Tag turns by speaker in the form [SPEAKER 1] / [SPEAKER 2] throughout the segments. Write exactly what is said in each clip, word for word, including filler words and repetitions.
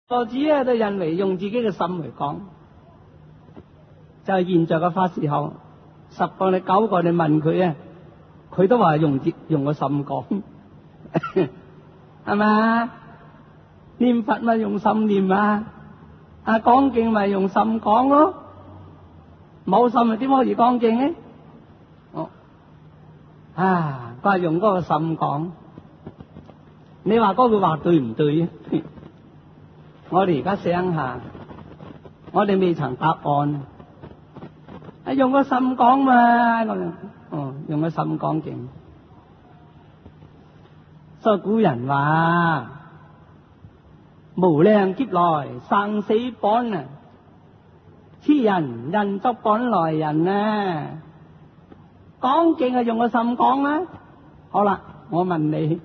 [SPEAKER 1] 個子咧都認為用自己嘅心嚟講，就係現在嘅法師後，十個你九個你問佢啊，佢都話用接用個心講，係咪？念佛咪用心念啊，啊講經咪用心講咯，冇心咪點可以講經咧？哦，啊，佢係用嗰個心講，你話嗰句話對唔對啊？我哋而家想下，我哋未曾答案，啊用個心講嘛，咁哦用個心講經。所以古人話無量劫來生死簿啊，痴人印足本來人啊，講經係用個心講啦。好啦，我問你，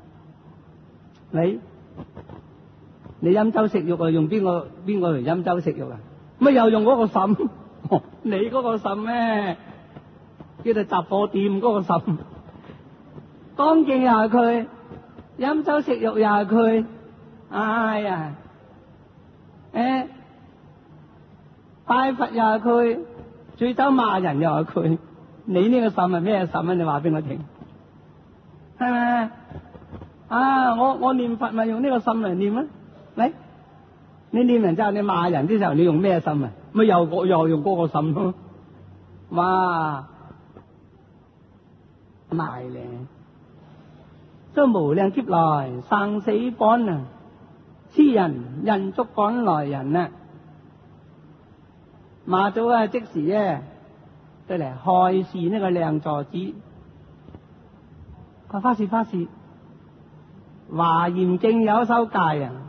[SPEAKER 1] 你？你飲酒食肉啊？用邊個邊個嚟飲酒食肉啊？乜又用嗰個心？哦、你嗰個心咩？叫做雜貨店嗰個心。講經又係佢，飲酒食肉又係佢。哎呀，誒，拜佛又係佢，醉酒罵人又係佢。你呢個心係咩心啊？你話俾我聽，係咪？啊，我我念佛咪用呢個心嚟念啊？你你念人之後，你罵人嘅時候，你用咩心啊？咪又我又用嗰個心咯。哇，賣咧！所以無量劫來生死簿啊，痴人印足本來人啊。馬祖啊，即時咧對嚟開示呢個靚座子，佢花事花事，華嚴經有一首偈啊。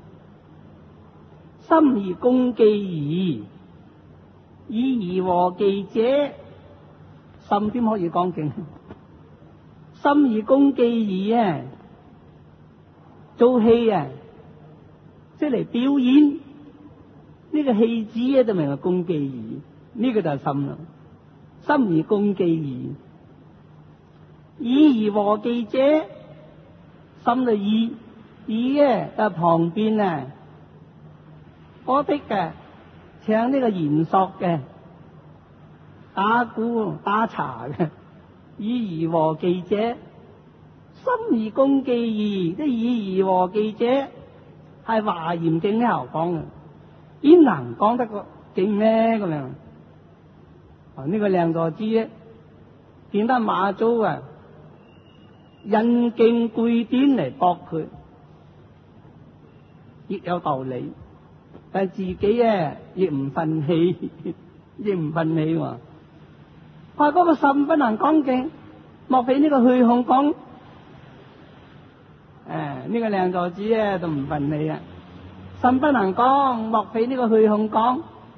[SPEAKER 1] 心而共記義，以義和記者，心點可以講經？心而共記義啊，做戲啊，即係嚟表演呢、這個戲子咧，就明係共記義，呢、這個就係心啦。心而共記義，以義和記者，心就義，義咧就旁邊啊。嗰啲嘅請呢個嚴肅嘅打鼓打茶嘅，以義和記者，心而共記義，即以義和記者係華嚴經呢頭講嘅，邊能講得個經咩咁樣？啊，呢、這個靚座子咧，見得馬祖啊引經據典嚟駁佢，亦有道理。但係自己咧亦唔忿氣，亦唔忿氣喎。話嗰個心不能講經，莫非呢個虛空講？誒、啊，呢、這個靚座子咧就唔忿氣啊！心不能講，莫非呢個虛空講？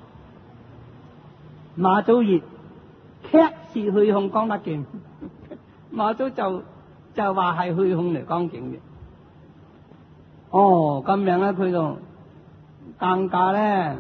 [SPEAKER 1] 馬祖熱，卻是虛空講得經。馬祖就就話係虛空嚟講經嘅。哦，咁樣咧，佢就。更加咧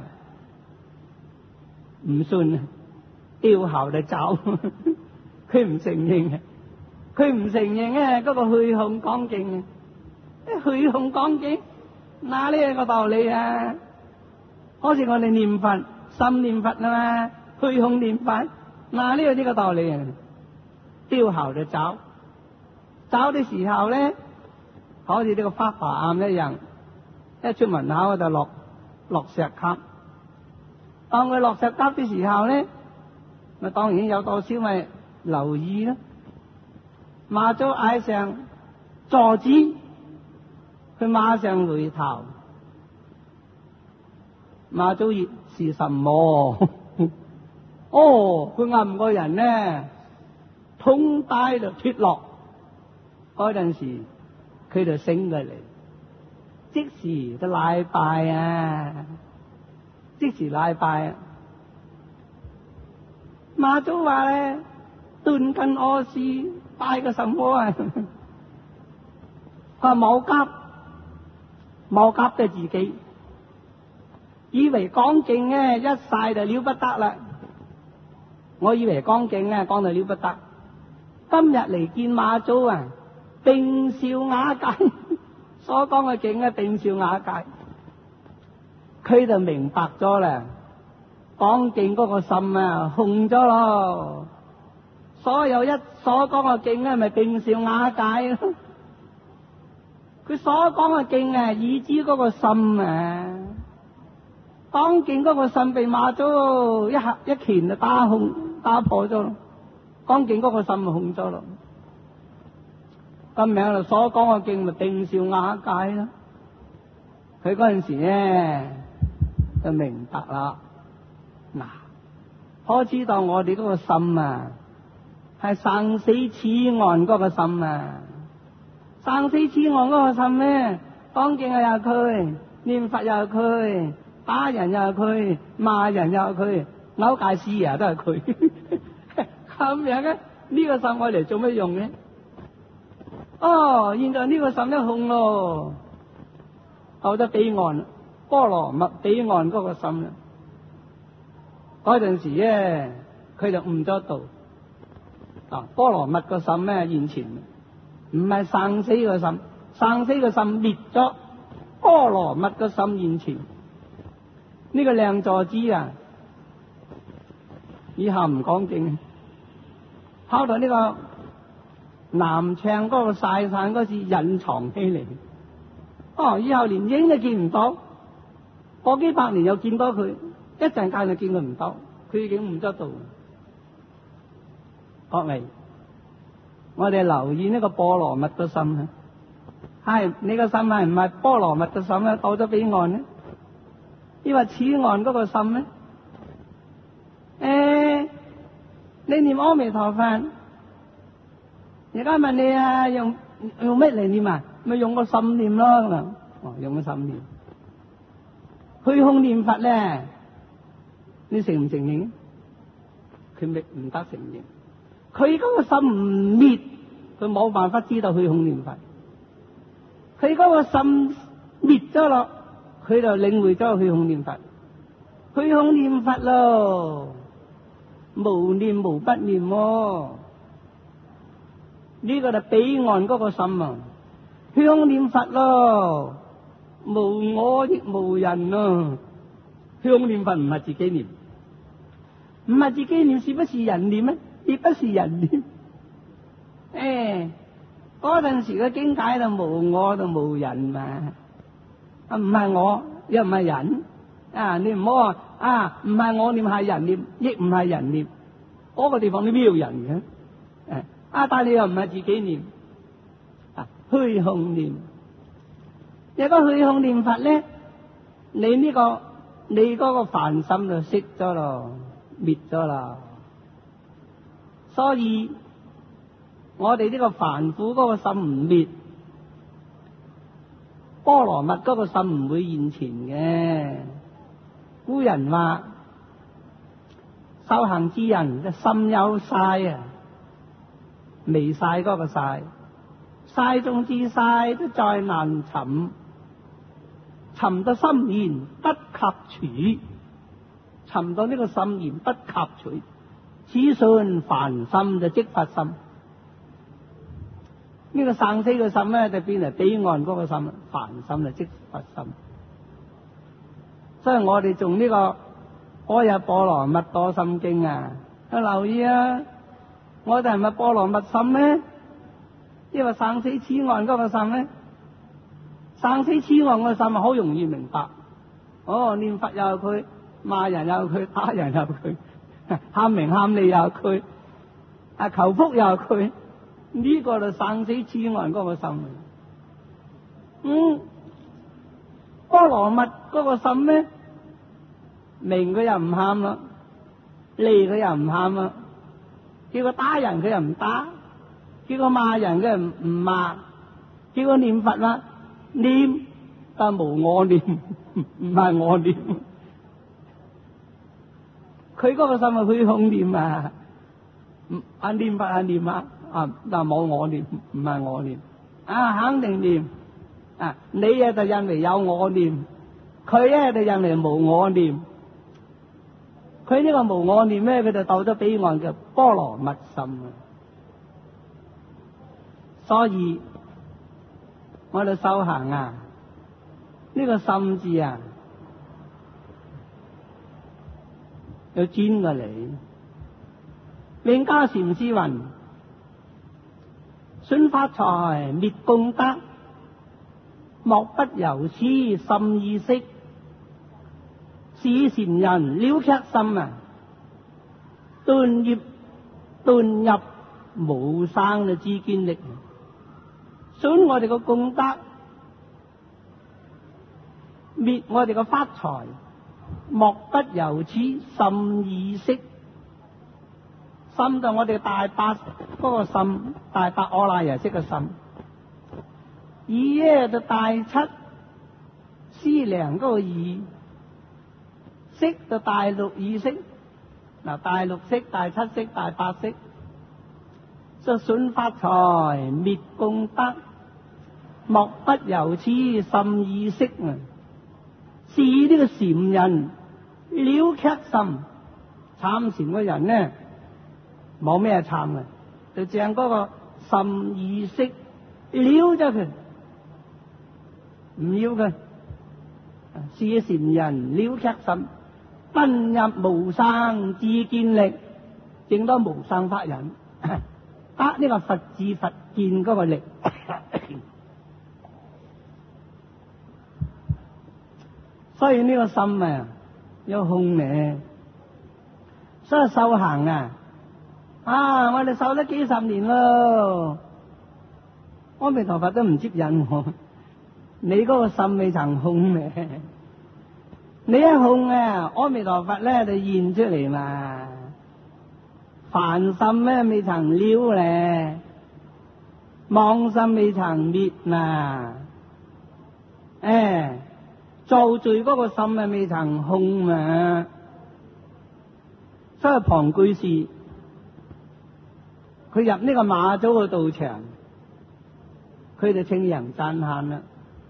[SPEAKER 1] 唔信，掉頭就走。佢唔承認嘅，佢唔承認咧嗰個虛空講經嘅，虛空講經，哪呢個道理啊？好似我哋念佛，心念佛啊嘛，虛空念佛，哪呢個呢個道理啊？掉頭就走，走嘅時候咧，好似呢個花華岩一樣，一出門口就落。落石級，當佢落石級嘅時候咧，咪當然有多少咪留意啦。馬祖嗌上座子，佢馬上回頭。馬祖熱是什麼？哦，佢暗個人咧，通帶就脫落。嗰陣時，佢就醒過嚟。即時就禮拜啊！即時禮拜啊！馬祖話咧，斷根我事拜個什麼啊？佢話冇急，冇急嘅自己，以為講經咧一晒就了不得啦。我以為講經咧講到了不得，今日嚟見馬祖啊，並笑瓦解。所講嘅經咧，定笑瓦解， 佢就明白咗啦。講經嗰個心啊，紅咗咯。所有一所講嘅經咧，咪定少瓦解咯。佢所講嘅經啊，以至嗰個心啊，講經嗰個心被罵咗一下一拳就打紅打破咗咯。講經嗰個心咪紅咗咯。咁名就所講嘅經咪定少瓦解咯。佢嗰陣時咧就明白啦。嗱，可知道我哋嗰個心啊，係生死此岸嗰個心啊，生死此岸嗰個心咧，講經又係佢，念佛又係佢，打人又係佢，罵人又係佢，扭戒師啊都係佢，咁樣嘅呢個心我嚟做乜用嘅？哦，現在呢個心都空咯，到咗彼岸，波羅蜜彼岸嗰個心啦。嗰陣時咧，佢就悟咗道。啊，波羅蜜個心咧現前，唔係生死個心，生死個心滅咗，波羅蜜個心現前。呢、這個靚座子啊，以後唔講經，跑到呢個南昌嗰個晒山嗰時隱藏起嚟。哦，以後連影都見唔到，過幾百年又見到佢。一陣間就見佢唔到，佢已經唔得到。各位，我哋留意呢個波羅蜜嘅心啊，係你個心係唔係波羅蜜嘅心咧？到咗彼岸咧，抑或此岸嗰個心咧？誒、欸，你念阿彌陀佛，而家問你啊，用用咩嚟念啊？咪用個心念咯。哦，用個心念，虛空念佛咧。你承唔承認？佢未唔得承認。佢嗰個心唔滅，佢冇辦法知道虛空念佛。佢嗰個心滅咗咯，佢就領會咗虛空念佛。虛空念佛咯，無念無不念喎。呢個就彼岸嗰個心啊，虛空念佛咯，無我亦無人啊。虛空念佛唔係自己念，唔係自己念，是不是人念咩？亦不是人念。誒，嗰陣時嘅經解就無我就無人嘛，啊唔係我又唔係人啊！你唔好話啊，唔係我念係人念，亦唔係人念，嗰個地方你邊有人嘅？誒啊，但係你又唔係自己念啊，虛空念。有個虛空念佛咧，你呢個。你嗰個凡心就熄咗咯，滅咗啦。所以我哋呢個凡夫嗰個心唔滅，波羅蜜嗰個心唔會現前嘅。古人話修行之人嘅心有曬啊，未曬嗰個曬，曬中之曬都再難尋。尋到心弦不及處，尋到呢個心弦不及處，此信凡心就即佛心。呢、這個生死嘅心咧就變嚟彼岸嗰個心，凡心就即佛心。所以我哋仲呢個般若波羅蜜多心經啊，要留意啊！我哋係咪波羅蜜心咧？抑或生死此岸嗰個心咧？生死此岸嘅心好容易明白。哦，念佛又係佢，罵人又係佢，打人又係佢，喊名喊利又係佢，啊求福又係佢，呢、這個就生死此岸嗰個心。嗯，波羅蜜嗰個心咧，明佢又唔喊啦，利佢又唔喊啦，叫佢打人佢又唔打，叫佢罵人佢又唔唔罵，叫佢念佛啦。念但無我念，唔係我念。佢嗰個心係虛空念啊，啊念佛啊念啊，啊但冇我念，唔係我念。啊肯定念啊，你啊就認為有我念，佢咧就認為無我念。佢呢個無我念咧，佢就到咗彼岸嘅波羅蜜心啊。所以我哋修行啊，呢、這個心字啊， 又轉過嚟。永嘉禪師云：想發財滅功德，莫不由此心意識。是禪人了卻心啊，頓業頓入無生嘅知見力。想我哋嘅功德，滅我哋嘅發財，莫不由此心意識。心就我哋大八嗰個心，大八阿賴耶識嘅心。意咧就大七思量嗰個意，識就大六意識。嗱，大六識、大七識、大八識，就想發財滅功德，莫不由此心意識啊！是呢個禪人了卻心，參禪嘅人呢，冇咩參嘅，就淨嗰個心意識了咗佢，唔要佢。是禪人了卻心，奔入無生知見力，正多無生法忍，得呢個佛智佛見嗰個力。所以呢個心啊，有空嘅。所以修行啊，啊，我哋修咗幾十年咯，阿彌陀佛都唔接引我。你嗰個心未曾空嘅，你一空啊，阿彌陀佛咧就現出嚟嘛。凡心咧未曾了咧，妄心未曾滅嘛，誒。造罪嗰個心啊，未曾空嘛。所以龐居士佢入呢個馬祖嘅道場，佢就稱人讚歎啦。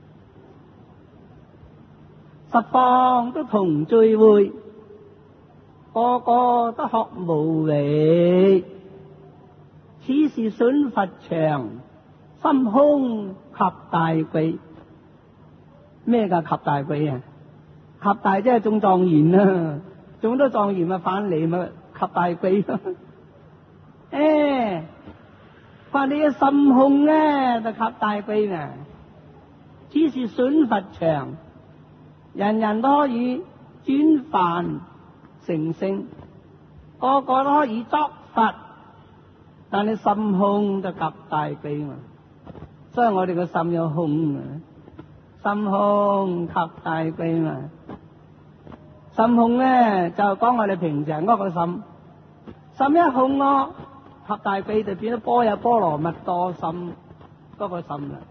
[SPEAKER 1] 十方都同聚會，個個都學無為。此是損佛場，心空及大貴。咩叫及大貴啊？及大即係中狀元啊，中咗狀元咪返嚟咪及大貴咯。誒，話你嘅心空咧就及大貴啊！只是損佛場，人人都可以轉凡成聖，個個都可以作佛，但係心空就及大貴嘛。所以我哋個心有空啊。心空及大貴嘛，心空咧就講我哋平常嗰個心，心一空咯，及大貴就變咗般若波羅蜜多心嗰個心啦。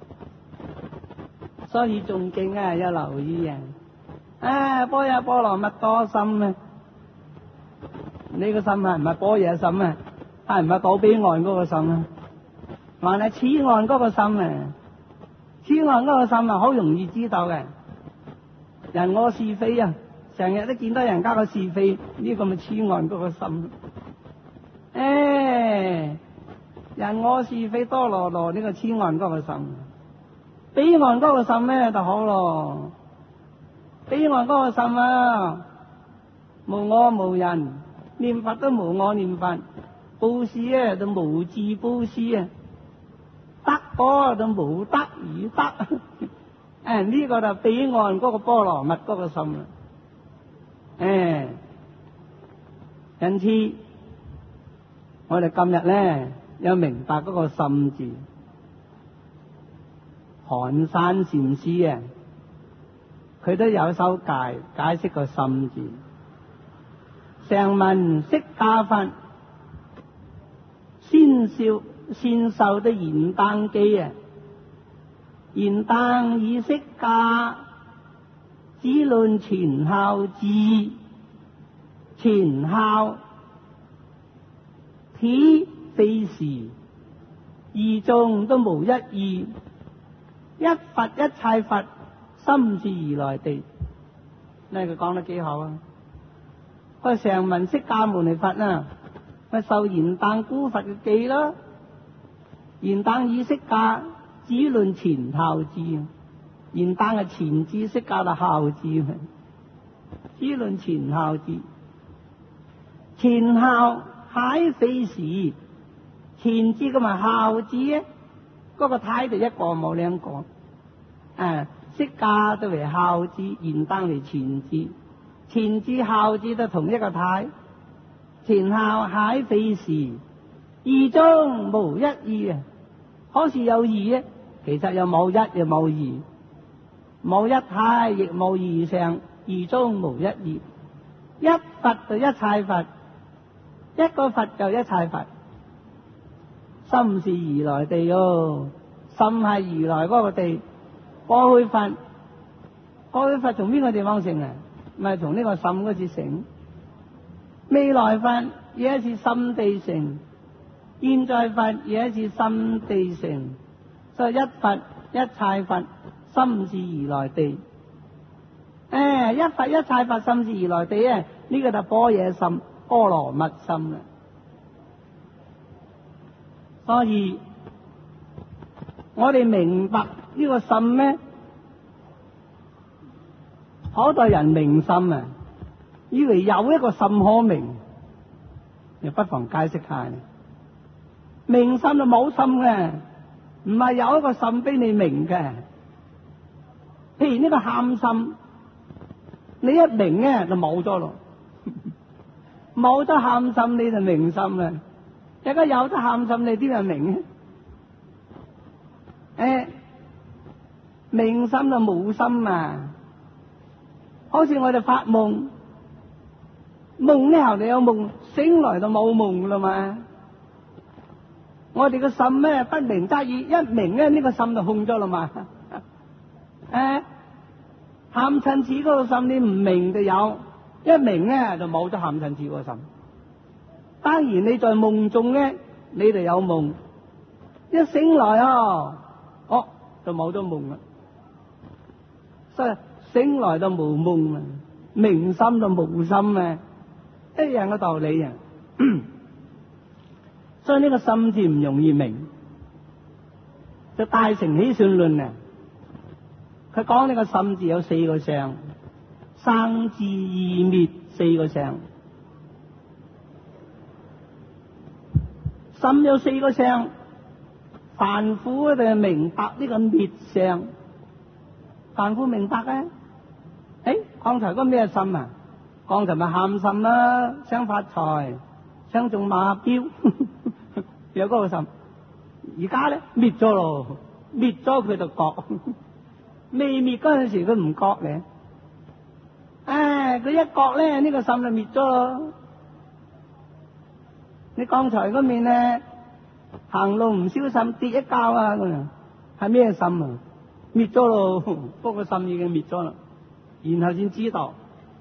[SPEAKER 1] 所以仲經啊，有留意啊，啊般若波羅蜜多心啊，你個心係唔係般若心啊？係唔係到彼岸嗰個心啊？還係此岸嗰個心啊？此岸嗰個心啊，好容易知道嘅。人我是非啊，成日都見到人家個是非，呢、這個咪此岸嗰個心。誒、哎，人我是非多羅羅，呢、這個此岸嗰個心。彼岸嗰個心咧就好咯。彼岸嗰個心啊，無我無人，念佛都無我念佛，布施啊就無自布施啊。得嗰就無得而得，誒呢個就彼岸嗰個波羅蜜嗰個心啦。誒，因此我哋今日咧有明白嗰個心字，寒山禪師啊，佢都有首解解釋個心字。常聞釋迦佛先笑。先受的燃燈機啊，燃燈以釋迦，只論前後智，前後體非時，二眾都無一異，一佛一切佛，心自而來地。呢佢講得幾好啊！佢常聞釋迦牟尼佛啊，咪受燃燈孤佛嘅記咯。燃燈以釋迦，只論前後智。燃燈係前智，釋迦就後智。只論前後智， 前孝蟹非時，前字咁埋孝字咧，嗰個太就一個冇兩個，誒，釋迦都為孝字，現當為前字，前字孝字都同一個太，前孝蟹非時，二中無一異啊！可是有異啊，其實又冇一又冇異，冇一太亦冇異相，二中無一異。一佛就一切佛，一個佛就一切佛。心是如來地哦，心係如來嗰個地。過去佛，過去佛從邊個地方成啊？咪從呢個心嗰次成。未來佛也是心地成，現在佛也是心地成。所以一佛一切佛，心是如來地。誒，一佛一切佛，心是如來地啊！呢、這個就般若心、波羅蜜心啦。所以我哋明白呢個心咧，好多人明心啊，以為有一個心可明，你不妨解釋下。明心就冇心嘅，唔係有一個心俾你明嘅。譬如呢個喊心，你一明咧就冇咗咯，冇咗喊心你就明心啦。而家有得喊心，你點樣明咧？誒，明心就冇心啊！好似我哋發夢，夢咧後你有夢，醒來就冇夢啦嘛。我哋個心咧不明則已，一明咧呢個心就空咗啦嘛。誒，喊親子嗰個心你唔明就有，一明咧就冇咗喊親子嗰個心。當然你在夢中咧，你就有夢；一醒來哦，哦就冇咗夢啦。所以醒來就無夢啊，明心就無心啊，一樣嘅道理啊。所以呢個心字唔容易明。就《大乘起信論》啊，佢講呢個心字有四個相，生智意滅四個相。心有四個相，凡夫就明白呢個滅相。凡夫明白咧，誒，剛才嗰咩心啊？剛才咪喊心啦，想發財，想中馬標，有嗰個心。而家咧滅咗咯，滅咗佢就覺，未滅嗰陣時佢唔覺咧。唉，佢一覺咧，呢個心就滅咗咯。你剛才嗰面咧行路唔小心跌一跤啊，咁樣係咩心啊？滅咗咯，嗰個心已經滅咗啦，然後先知道。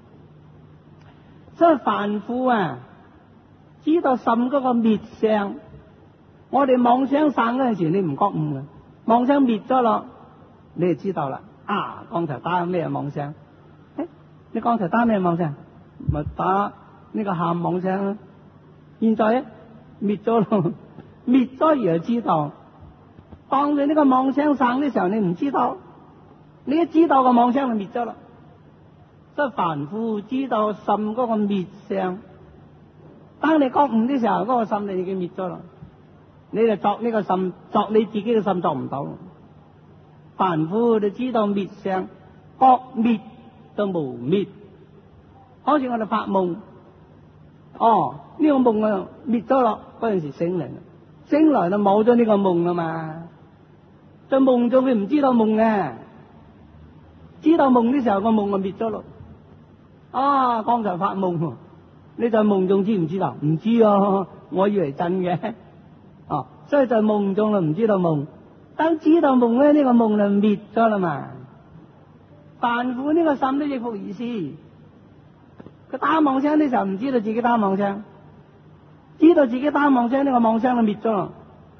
[SPEAKER 1] 所以凡夫啊，知道心嗰個滅相，我哋妄想生嗰陣時你唔覺悟嘅，妄想滅咗咯，你就知道啦。啊，剛才打咩妄想？誒，你剛才打咩妄想？咪打呢個喊妄想啦。現在咧滅咗咯，滅咗而就知道。當你呢個妄想生嘅時候，你唔知道，你一知道個妄想就滅咗啦。所以凡夫知道心嗰個滅相，當你覺悟嘅時候，嗰、那個心就已經滅咗啦。你就作呢個心，作你自己嘅心作唔到。凡夫就知道滅相，覺滅就無滅。好似我哋發夢。哦，呢、這個夢啊滅咗咯，嗰陣時醒嚟，醒來就冇咗呢個夢啦嘛。在夢中佢唔知道夢嘅，知道夢嘅時候個夢就滅咗咯。啊，剛才發夢，你在夢中知唔知道？唔知啊，我以為真嘅。哦，所以在夢中就唔知道夢，當知道夢咧，呢、這個夢就滅咗啦嘛。凡夫呢個心都亦復如是。佢打妄想的時候唔知道自己打妄想，知道自己打妄想呢個妄想就滅咗啦。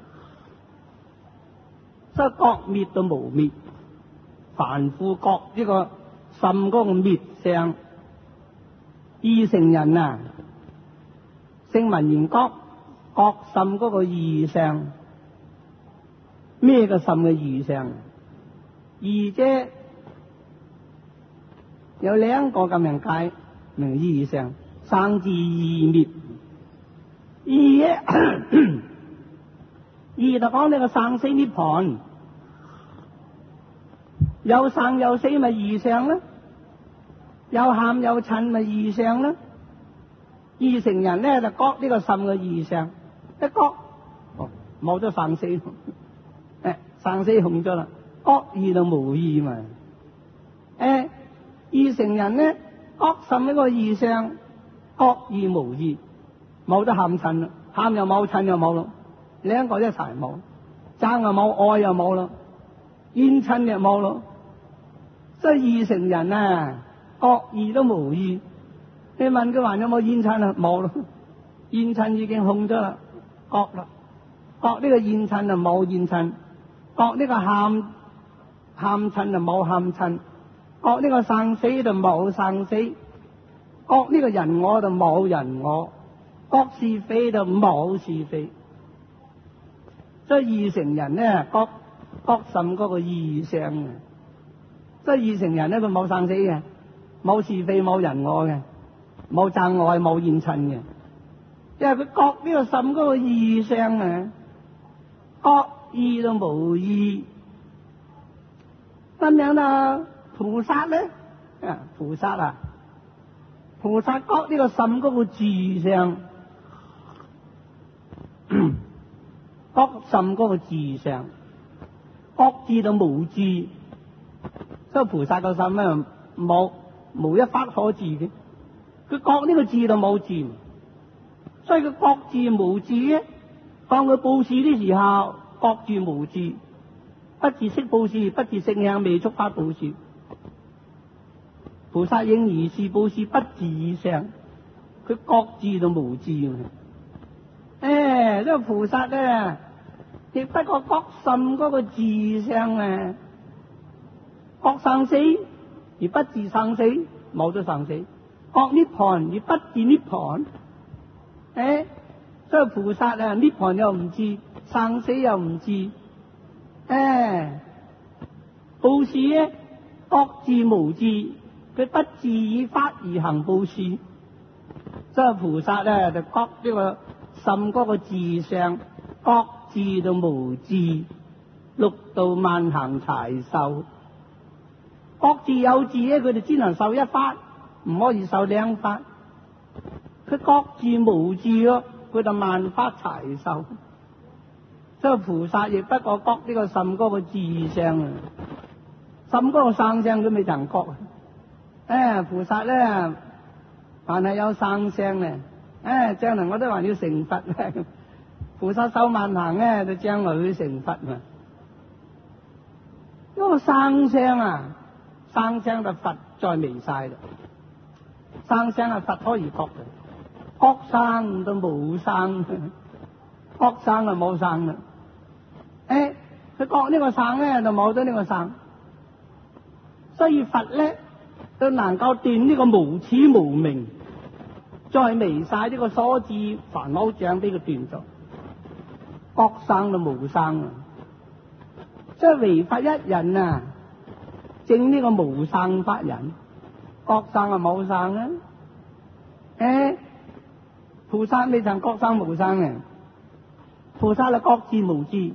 [SPEAKER 1] 所以覺滅到無滅，凡夫覺呢個心嗰個滅相，二乘人啊，聲聞緣覺覺心嗰個異相，咩個心嘅異相？異啫，有兩個咁樣解。明異相，生智意滅二二就講呢個生死涅槃，有生有死咪二相啦，有喊有親咪二相啦。二乘人咧就覺呢個心嘅二相，一覺哦冇咗生死，誒生死空咗啦，覺二就無二嘛。誒二乘人咧覺心一個二相，覺二無二，冇得喊親啦，喊又冇親又冇咯，兩個一齊冇，爭又冇，愛又冇咯，怨親又冇咯。所以二乘人啊，覺二都無二。你問佢還有冇怨親啊？冇咯，怨親已經空咗啦，覺啦，覺呢個怨親就冇怨親，覺呢個喊喊親就冇喊親，覺呢個生死就冇生死，覺呢個人我就冇人我，覺是非就冇是非。所以二乘人咧，覺覺心嗰個二相嘅，所以二乘人咧佢冇生死嘅，冇是非冇人我嘅。冇憎愛冇怨親嘅，因為佢覺呢個心嗰個二相啊，覺二都無二。咁樣啦，菩薩咧，啊菩薩啊，菩薩覺呢個心嗰個自相，覺心嗰個自相，覺智到無智，所以菩薩個心咧冇無一法可治嘅。佢覺呢個智就冇智，所以佢覺智無智咧。當佢布施啲時候，覺智無智，不自識布施，不自性向未觸發布施。菩薩應如是布施，不自意相，佢覺智就無智。誒、哎，呢、這個菩薩咧，亦不過覺心嗰個自相啊，覺生死而不自生死，冇咗生死。覺涅槃而不自涅槃，誒，所以菩薩啊，涅槃又唔知，生死又唔知，誒，布施咧覺智無智，佢不自以法而行布施，所以菩薩咧就覺呢個心嗰個自相，覺智到無智，六度萬行齊受，覺智有智咧，佢哋只能受一法。唔可以受兩法，佢覺智無智咯，佢就萬法齊受。所以菩薩亦不過覺呢個心嗰個智相啊，心嗰個生相都未曾覺啊。誒，菩薩咧，凡係有生相咧，誒，將來我都話要成佛咧。菩薩修萬行咧，就將來會成佛嘛。嗰個生相啊，生相就佛再微晒啦。生相係佛可以覺嘅，覺生都冇生，覺生就冇生啦。誒，佢覺呢個生咧就冇咗呢個生，所以佛咧都能夠斷呢個無始無明，再微晒呢個所致煩惱障俾佢斷咗，覺生就冇生啊。即係唯佛一人啊，證呢個無生法忍。覺生啊冇生啊，誒，菩薩未曾覺生無生嘅，菩薩係覺智無智，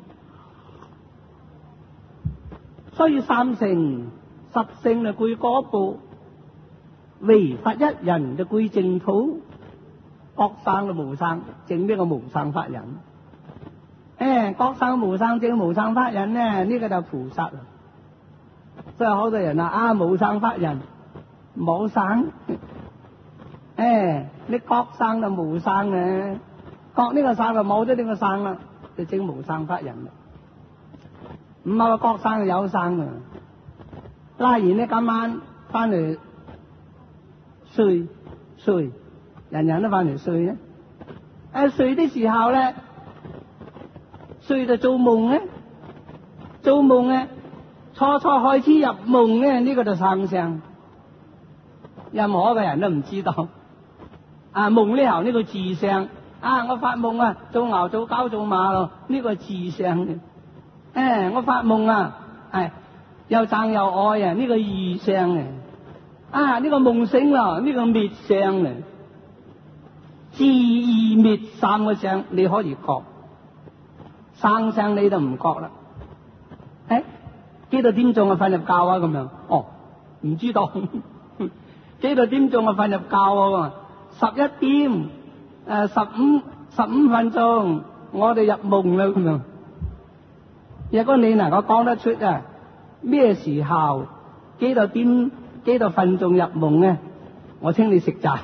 [SPEAKER 1] 所以三乘十乘就歸嗰部，唯佛一人就歸淨土，覺生就無生，證呢個無生法忍。誒，覺生無生證無生法忍咧，呢、這個就菩薩啦。所以好多人啊，啊無生法忍。冇生，誒、哎，你覺生就無生嘅，覺呢個生就冇咗呢個生啦，就證無生法忍啦。唔係話覺生就有生啊。例如你今晚翻嚟睡睡，人人都翻嚟睡咧。誒，睡啲時候咧，睡就做夢咧，做夢咧，初初開始入夢咧，呢、這個就生相。任何一個人都唔知道，啊夢呢頭呢個自相，啊我發夢啊做牛做狗做馬咯，呢、這個自相嘅，誒、哎、我發夢啊係又憎又愛啊，呢、這個異相嘅，啊呢、這個夢醒咯，呢、這個滅相嘅， 自意滅三個相你可以覺，生相你就唔覺啦。誒，幾多點鐘啊瞓入覺啊咁樣？哦，唔知道。幾多點鐘啊瞓入覺啊？十一點誒十五十五分鐘，我哋入夢啦咁樣。如果你能夠講得出啊，咩時候幾多點幾多分鐘入夢咧？我請你食齋。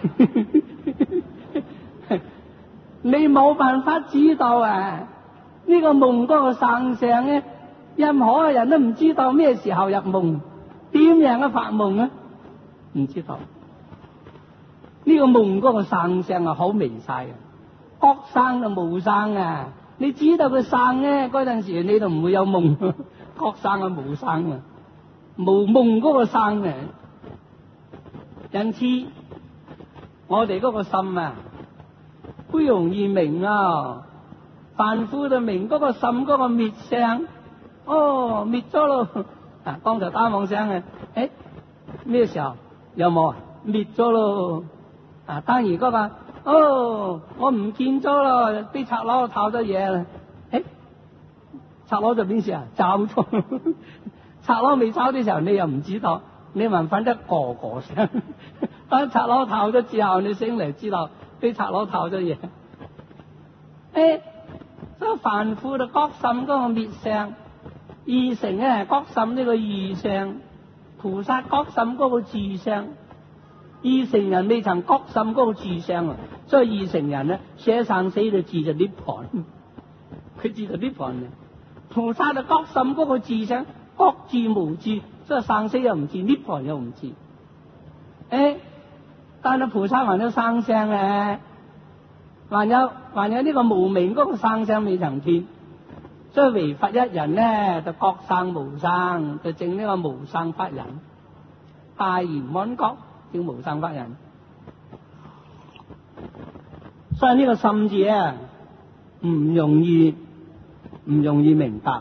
[SPEAKER 1] 你冇辦法知道啊！呢個夢嗰個生相咧，任何嘅人都唔知道咩時候入夢，點樣嘅發夢咧？唔知道。呢個夢嗰個生相啊，好微細啊，覺生就冇生啊！你知道佢生咧，嗰陣時你就唔會有夢，覺生啊冇生啊，冇夢嗰個生啊。因此，我哋嗰個心啊，不容易明啊！凡夫就明嗰個心嗰個滅相，哦，滅咗咯。啊，剛才打妄聲啊，誒，咩時候有冇啊？滅咗咯。啊，當然嗰個，哦，我唔見咗咯，俾賊佬偷咗嘢啦。誒，賊佬就邊時啊？走咗。賊佬未走嘅時候，你又唔知道，你還瞓得個個聲。當賊佬偷咗之後，你醒嚟知道俾賊佬偷咗嘢。誒，所以凡夫就覺心嗰個滅相，二乘咧覺心呢個二相，菩薩覺心嗰個自相。二乘人未曾覺心嗰個自相啊，所以二乘人咧寫生死就自就涅槃，佢自就涅槃嘅。菩薩就覺心嗰個自相，覺自無自，所以生死又唔自，涅槃又唔自。誒，但係菩薩還有生相咧，還有還有呢個無明嗰個生相未曾斷，所以唯佛一人咧就覺生無生，就證呢個無生法忍，大圓滿覺叫無生法忍。所以呢個心字啊，唔容易唔容易明白。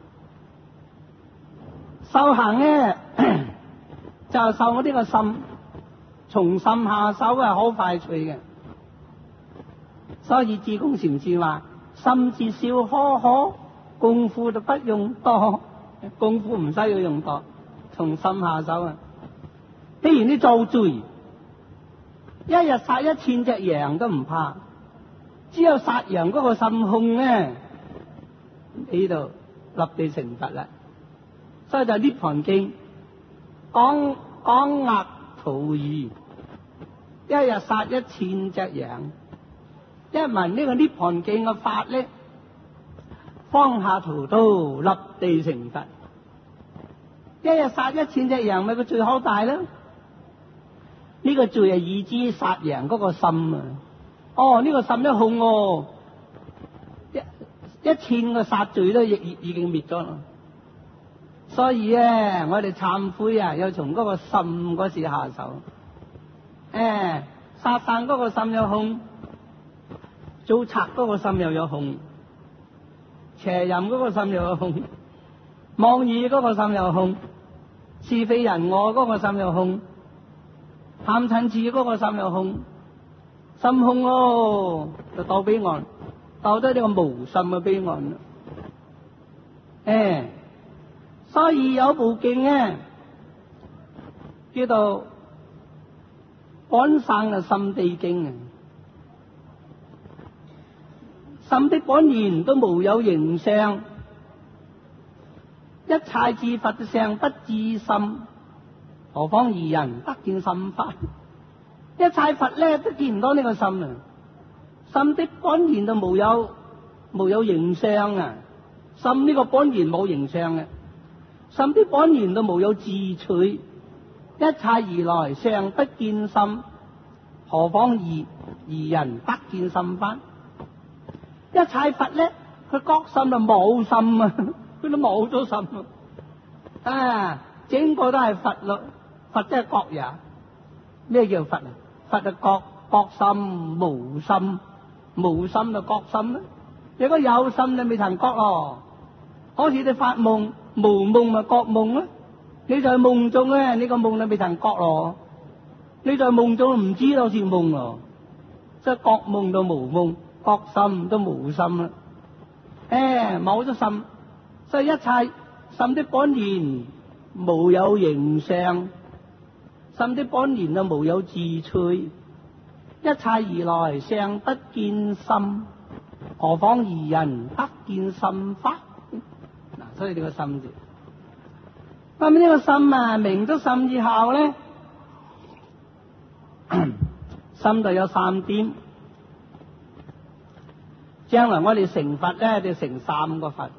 [SPEAKER 1] 修行咧就受我呢個心，從心下手係好快脆嘅。所以智公禪師話：心自少可可，功夫就不用多，功夫唔需要用多，從心下手啊。譬如你做罪，一日殺一千隻羊都唔怕，只有殺羊嗰個心控咧，呢度立地成佛啦。所以就《涅槃經》講講壓屠魚，一日殺一千隻羊。一聞呢個《涅槃經》嘅法咧，放下屠刀，立地成佛。一日殺一千隻羊，咪個罪好大啦！呢個罪係以之殺羊嗰個心啊！哦，呢個心一控哦，一一千個殺罪都已已已經滅咗啦。所以咧，我哋懺悔啊，要從嗰個心嗰時下手。誒，殺散嗰個心有控，做賊嗰個心又有控，邪淫嗰個心又有控，妄語嗰個心又有控，是非人我嗰個心又有控，貪嗔癡嗰個心又有控，心控咯，就到彼岸，到咗呢個無心嘅彼岸啦。誒，所以有部經咧，叫做《本生嘅心地經》啊。心的本然都無有形相，一切自佛相不自心，何況二人得見心法？一切佛咧都見唔到呢個心啊！心的本然都無有無有形相啊！心呢個本然冇形相嘅，心的本然都無有自取，一切而來相不見心，何況二二人得見心法？一切佛咧，佢覺心就冇心啊，佢都冇咗心啊！啊，整個都係佛咯，佛即係覺也。咩叫佛啊？佛就覺覺心無心，無心就覺心啦。如果有心，你未曾覺咯。好似你發夢，無夢咪覺夢咯。你在夢中咧，你個夢你未曾覺咯。你在夢中唔知道是夢咯。 即係覺夢到無夢，覺心都無心啦。誒，冇咗心，所以一切心的本然無有形相，心的本然就無有自趣。一切而來相不見心，何況而人不見心法？嗱，所以呢個心字，咁呢個心啊，明咗心以後咧，心就有三點。將來我哋成佛咧，就成三個佛。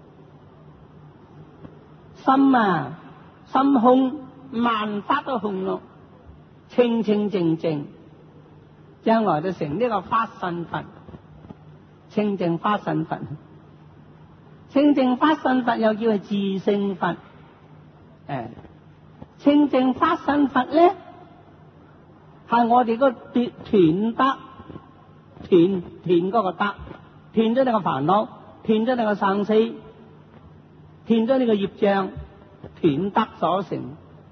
[SPEAKER 1] 心啊，心空，萬法都空咯，清清淨淨。將來就成呢個法身佛，清淨法身佛。清淨法身佛又叫係自性佛。誒，清淨法身佛咧，係我哋個斷斷得斷斷嗰個得，斷咗你個煩惱，斷咗你個生死，斷咗你個業障，斷得所成。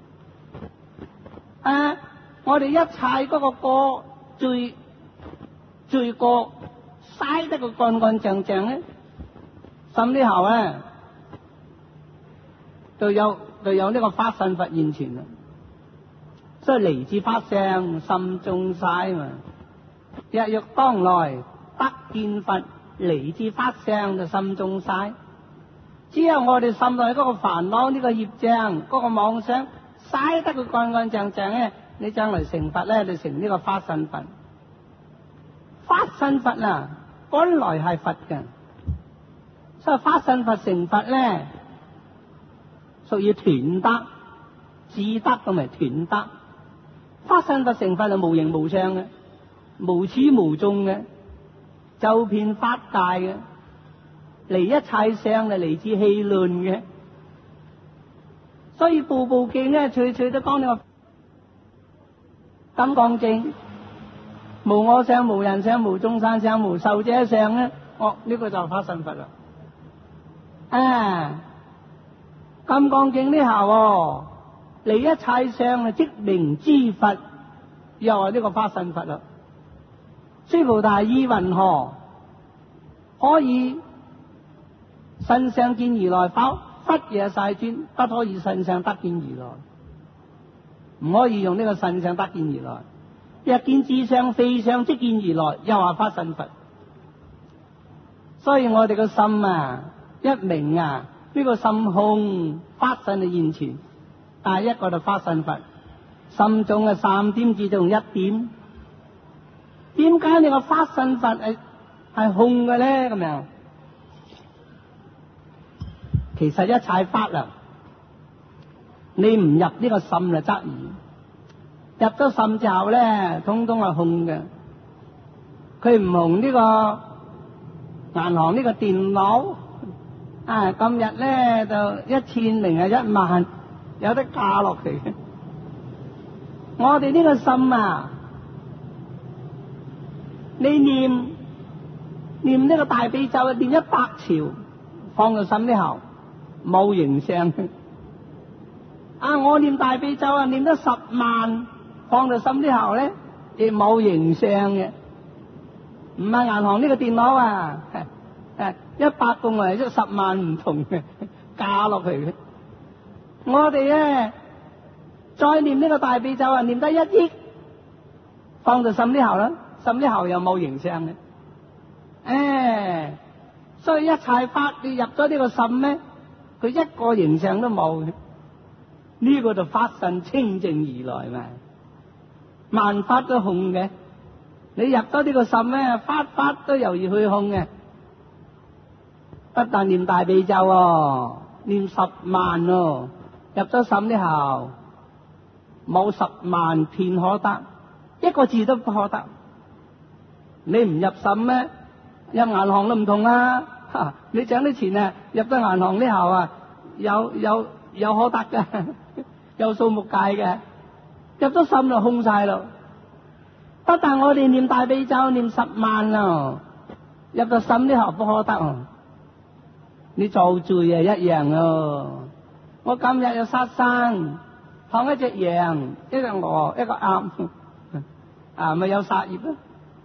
[SPEAKER 1] 啊，我哋一切嗰個過罪罪過嘥得個乾乾淨淨咧，甚之後咧就有就有呢個法身佛現前啦。所以離自法相，心中嘥嘛。日欲當來得見佛，離自法相就心中嘥。只有我哋心內嗰個煩惱，呢個業障，嗰個妄想嘥得佢乾乾淨淨咧，你將來成佛咧，就成呢個法身佛。法身佛啊，本來係佛嘅，所以法身佛成佛咧，屬於斷得、自得同埋斷得。法身佛成佛就無形無相嘅，無始無終嘅，周遍法界嘅，離一切相就離自氣論嘅。所以部部經咧，處處都講呢個金剛經，無我相、無人相、無眾生相、無壽者相咧。哦，呢、這個就係法身佛啦。啊，金剛經呢下喎，離一切相啊，即名之佛，又係呢個法身佛啦。須菩提意云何？可以身相見如來否？不也世尊，不可以身相得見如來。唔可以用呢個身相得見如來。若見自相非相即見如來，又話法身佛。所以我哋個心啊，一明啊，呢、這個心空法身嘅現前，但係一個就法身佛。心中嘅三點只用一點。點解你個法身佛係係空嘅咧？咁樣，其實一切法啊，你唔入呢個心就則已。入咗心之後咧，通通係空嘅。佢唔同呢個銀行呢個電腦啊，今日咧就一千零係一萬，有得加落嚟。我哋呢個心啊，你念念呢個大悲咒，念一百朝，放到心之後冇形象。啊，我念大悲咒啊，念得十萬，放到心之後咧，亦冇形象嘅。唔係銀行呢個電腦啊，誒，一百個嚟即十萬唔同嘅加落去嘅。我哋咧再念呢個大悲咒啊，念得一億，放到心之後啦，心之後又冇形象嘅。誒，所以一切法你入咗呢個心咧，佢一個形象都冇嘅。呢個就法身清淨而來嘛，萬法都空嘅。你入咗呢個心咧，法法都猶如虛空嘅。不但念大悲咒喎，念十萬喎，入咗心之後冇十萬片可得，一個字都不可得。你唔入心咩？入銀行都唔同啦。你掙啲錢啊，入咗銀行之後啊，有有有可得嘅，有數目計嘅。入咗心就空晒咯。不但我哋念大悲咒念十萬啊，入咗心之後不可得啊。你做罪啊一樣啊。我今日有殺生，劏一隻羊，一隻鵝，一個鴨，啊咪有殺業咯。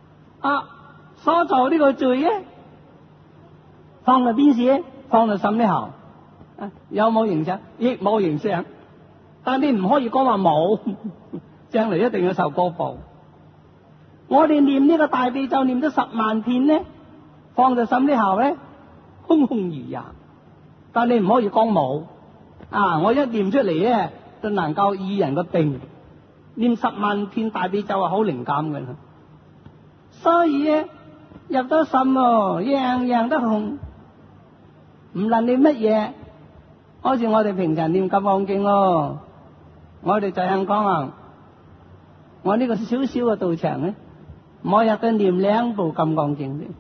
[SPEAKER 1] 啊，所做呢個罪咧，放在邊時咧？放在心裏頭。啊，有冇影響？亦冇影響。但你唔可以講話冇，將來一定要受過報。我哋念呢個大悲咒念咗十萬遍咧，放在心裏頭咧，空空如也。但你唔可以講冇。啊，我一念出嚟咧，就能夠醫人個病。念十萬遍大悲咒係好靈感嘅，所以咧入咗心咯，樣樣都紅。唔論你乜嘢，好似我哋平常念金剛經咯，我哋就咁講啊，我呢個小小嘅道場咧，每日都念兩部金剛經嘅，誒、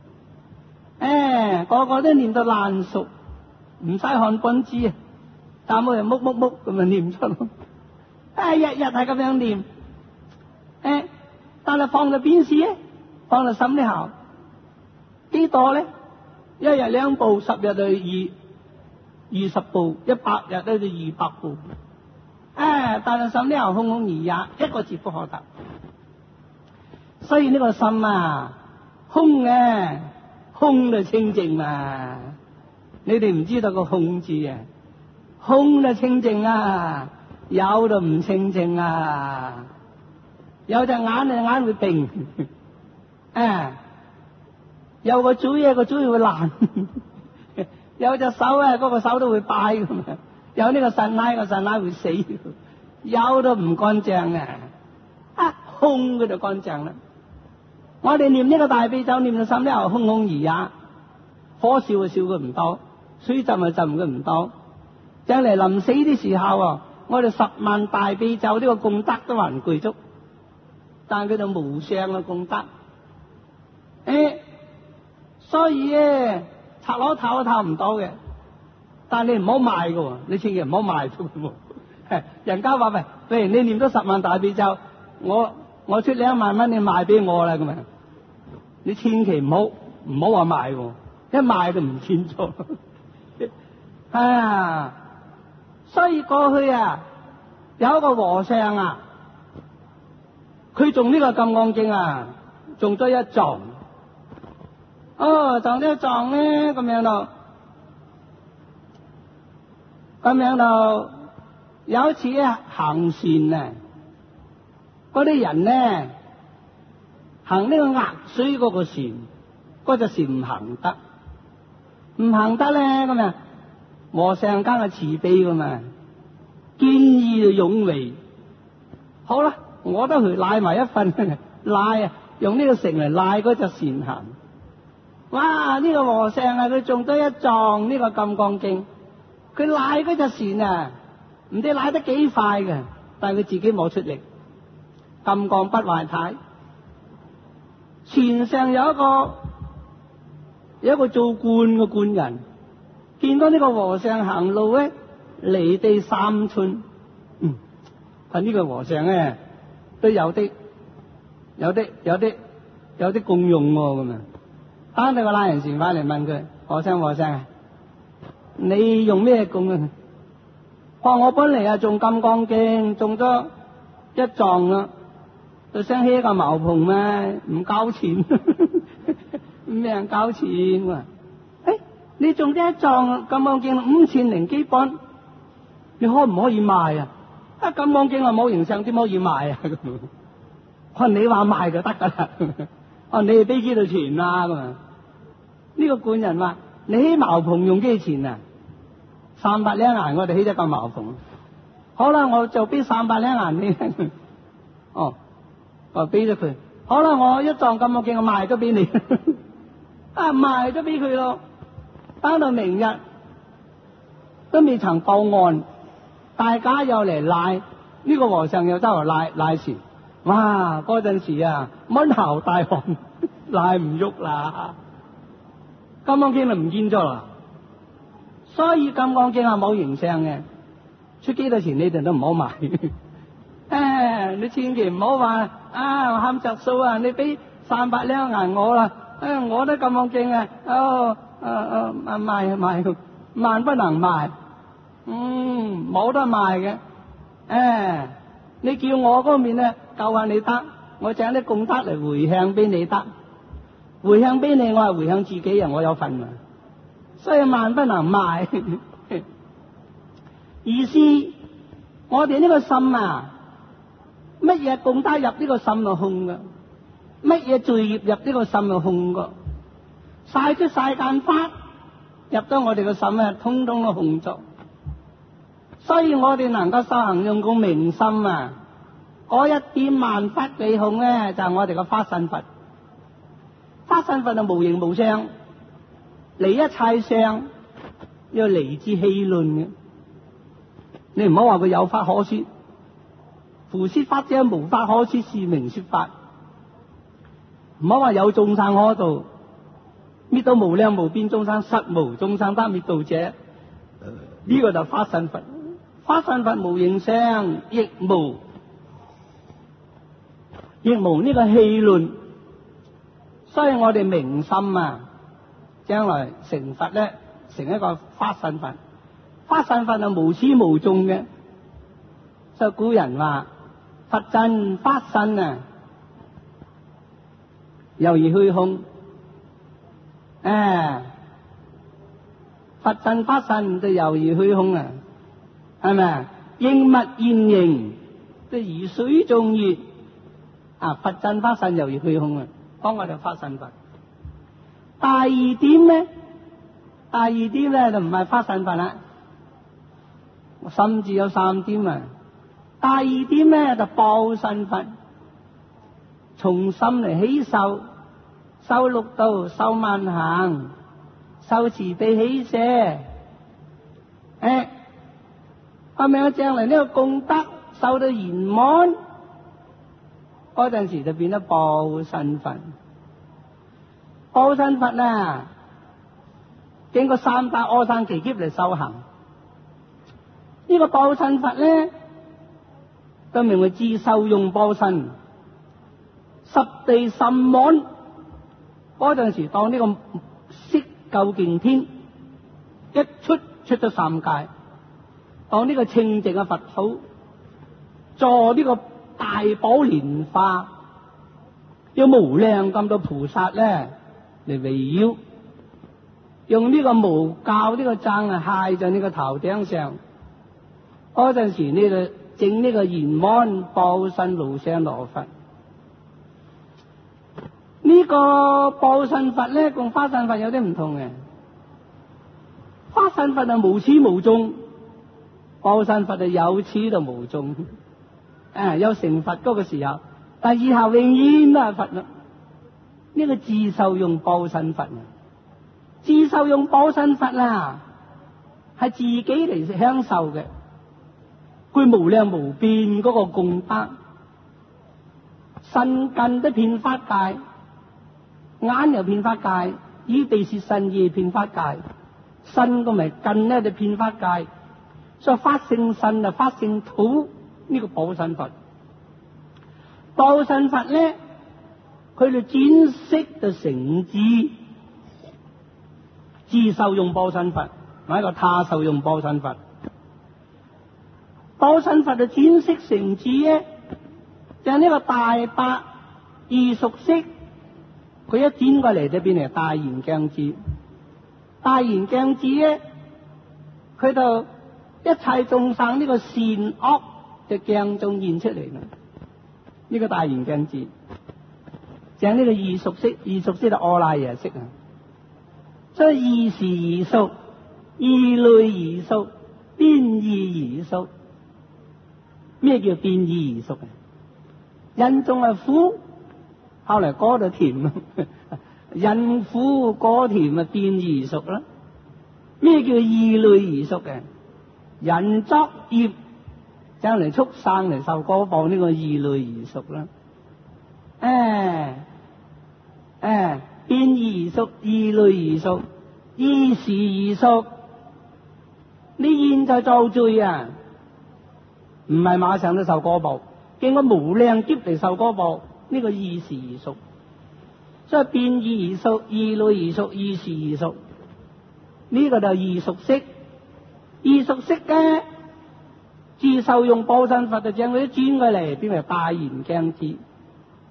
[SPEAKER 1] 哎，個個都念到爛熟，唔使看本子啊，但每日木木木咁啊念出咯，啊，日日係咁樣念，誒、哎，但係放在邊時咧？放在心裏頭，幾多咧？一日兩部，十日就二二十部，一百日都就二百部。啊！但係心裏頭空空如也，一個字不可得。所以呢個心啊，空嘅，空就清淨嘛。你哋唔知道個空字啊，空就清淨啊，有就唔清淨啊。有隻眼啊，眼會病，啊！有個嘴啊，個嘴會爛；有隻手啊，嗰個手都會敗咁啊！有呢個腎奶，個腎奶會死，有都唔乾淨啊！啊，空佢就乾淨啦。我哋念呢個大悲咒，念到心裏頭空空如也，火燒就燒佢唔到，水浸就浸佢唔到。將嚟臨死啲時候啊，我哋十萬大悲咒呢個功德都還具足，但佢就無上嘅功德。誒、欸。所以咧，拆攞透都透唔到嘅，但係你唔好賣嘅，你千祈唔好賣出嘅。人家話喂，譬如你念咗十萬大悲咒，我我出兩萬蚊，你賣俾我啦咁啊！你千祈唔好唔好話賣，一賣就唔見咗。啊！所以過去啊，有一個和尚啊，佢中呢個金剛經啊，中咗一撞。哦，撞呢一撞咧，咁樣咯，咁樣咯。有一次咧行船啊，嗰啲人咧行呢個壓水嗰個船，嗰隻船唔行得，唔行得咧咁啊，和尚間嘅慈悲噶嘛，見義就勇為。好啦，我都去拉埋一份，拉啊，用呢個繩嚟拉嗰隻船行。哇！呢、這個和尚啊，佢中咗一撞呢個金剛經，佢拉嗰隻船啊，唔知拉得幾快嘅，但係佢自己冇出力。金剛不壞體，船上有一個有一個做官嘅官人，見到呢個和尚行路咧離地三寸，嗯，但呢個和尚咧都有啲有啲有啲有啲功用喎咁啊！當地個拉人船翻嚟問佢：和尚和尚啊，你用咩功啊？話我本嚟啊中金剛經，中咗一撞啦，就想起個茅棚咩？唔交錢，咩人交錢喎？誒、欸，你中咗一撞金剛經五千零幾本，你可唔可以賣啊？啊，金剛經啊冇形象，點可以賣啊？我你話賣就得噶啦。哦，你哋俾幾多錢啊？咁啊？呢個官人話：你起茅棚用幾錢啊？三百兩銀，我哋起咗個茅棚。好啦，我就俾三百兩銀你。哦，我俾咗佢。好啦，我一撞咁我見我賣咗俾你，啊賣咗俾佢咯。等到明日都未曾報案，大家又嚟賴，呢、這個和尚又周圍賴賴船。哇！嗰陣時啊，蚊喉大汗，賴唔喐啦，金剛經就唔見咗啦。所以金剛經係冇形象嘅，出幾多錢你哋都唔好買。誒，你千祈唔好話啊，我慳着數啊，你俾三百兩銀我啦，誒，我都金剛經啊，哦，誒誒，賣賣萬不能賣，嗯，冇得賣嘅，誒。你叫我嗰面咧救下你得， 我請啲功德嚟回向俾你得，回向俾你，我係回向自己人，我有份啊，所以萬不能賣。意思我哋呢個心啊，乜嘢功德入呢個心就空噶，乜嘢罪業入呢個心就空噶，晒出世間法入咗我哋個心啊，通通都空咗。所以我哋能夠修行用個明心啊，嗰一點萬法離空咧，就係我哋個法身佛。法身佛係無形無相，離一切相，要離之氣論嘅。你唔好話佢有法可說，夫說法者無法可說，是名說法。唔好話有眾生可度，滅到無量無邊眾生，實無眾生得滅度者。呢、這個就法身佛。法身佛無形相，亦無亦無呢個氣論。所以我哋明心啊，將來成佛咧，成一個法身佛。法身佛係無始無終嘅，所以古人話佛真法身啊，猶如虛空。誒，佛真法身就猶如虛空啊，係咪啊？應物現形，即係如水中月啊！佛真法身猶如虛空啊，講我哋法身佛。第二點咧，第二點咧就唔係法身佛啦。甚至有三點啊！第二點咧就報身佛，從心嚟起受，受六道，受萬行，受慈悲喜捨。誒，係咪啊？將來呢個功德受到圓滿，嗰陣時就變咗報身佛。報身佛啊，經過三大阿僧祇劫嚟修行。呢個報身佛咧，就名為自受用報身。十地甚滿嗰陣時，當呢個色究竟天一出出咗三界，當呢個清淨嘅佛土，坐呢個大寶蓮花，有無量咁多菩薩咧嚟圍繞，用呢個無教呢個踭啊揩在呢個頭頂上。嗰陣時呢度整呢個圓滿報身無上羅佛。呢個報身佛咧，同法身佛有啲唔同嘅。法身佛係無始無終，報身佛係有始就無終。誒，有成佛嗰個時候，但係以後永遠都係佛啦。呢個自受用報身佛啊，自受用報身佛啦，係自己嚟享受嘅。佢無量無邊嗰個功德，身近都遍法界，眼又遍法界，耳鼻舌身意遍法界，身個咪近咧就遍法界，所以法性身啊，法性土呢個報身佛。報身佛咧，佢哋轉識就成智，自受用報身佛，係一個他受用報身佛。報身佛就轉識成智咧，就係呢個大白二熟識，佢一轉過嚟就變成大圓鏡智。大圓鏡智咧，佢就一切眾生呢個善惡嘅鏡中現出嚟啦。呢、這個大圓鏡智，就係呢個二熟識，二熟識就阿賴耶識啊。所以二時二熟，二類二熟，變異而熟。咩叫變異而熟啊？人仲係苦，後嚟果就甜，人苦果甜啊，變異而熟啦。咩叫異類而熟嘅？人作業將嚟畜生嚟受果報，呢個異類而熟啦。誒誒，變異而熟，異類而熟，異時而熟。你現在造罪啊，唔係馬上都受果報，經過無量劫嚟受果報，呢、這個異時而熟。所以變異而熟，異類而熟，異時而熟。呢、這個就係異熟識。異熟識嘅自受用報身佛就將佢轉過嚟，變為大圓鏡智。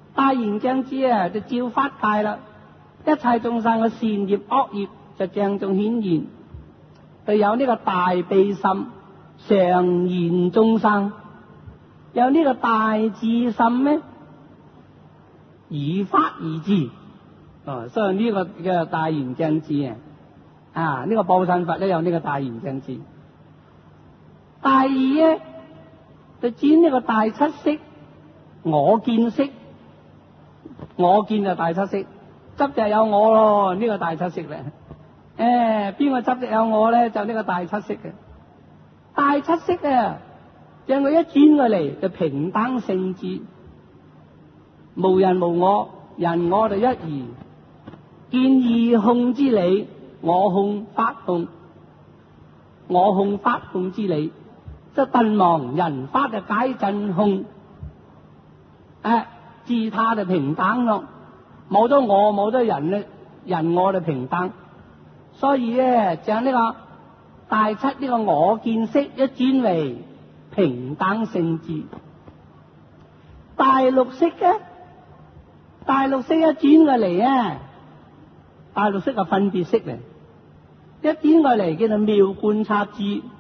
[SPEAKER 1] 大圓鏡智啊，就照法界啦，一切眾生嘅善業惡業就鄭重顯現，就有呢個大悲心，常現眾生，有呢個大智心咧，以法而治。哦，所以呢個叫大圓鏡智啊，啊呢、這個報身佛咧有呢個大圓鏡智。第二咧就轉呢個大七識，我見識，我見就大七識，執就有我咯，呢、這個大七識咧。誒，邊個執就有我咧？就呢個大七識嘅大七識啊，將佢一轉過嚟就平等性智，無人無我，人我就一義，見義控之理，我控法控，我控法控之理，即係頓忘人法就解真空，誒，自他就平等咯，冇咗我冇咗人咧，人我就平等。所以咧，將呢個大七呢個我見識一轉為平等性智，大六識嘅大六識一轉過嚟啊，大六識係分別識嚟，一轉過嚟叫做妙觀察智，